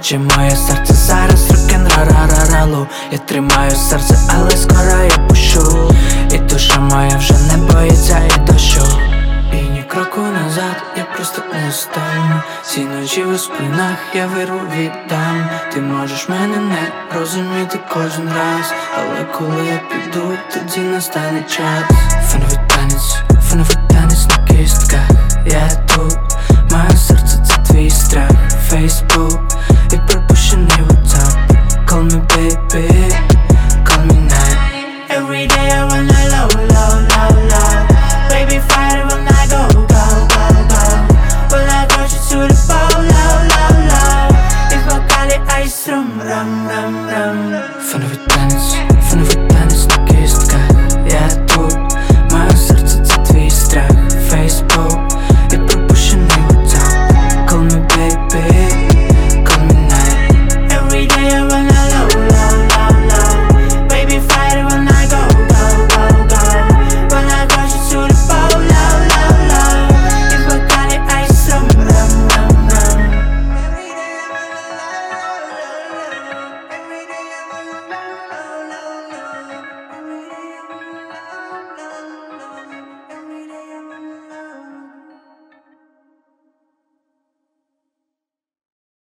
Наче моє серце зараз рок-н-ра-ра-ра-ралу. Я тримаю серце, але скоро я пущу. І душа моя вже не боїться і дощу. І ні кроку назад, я просто не стану. Ці ночі у спинах я вирву віддам. Ти можеш мене не розуміти кожен раз, але коли я піду, тоді настане час. Фоновий танець на кістках. Я тут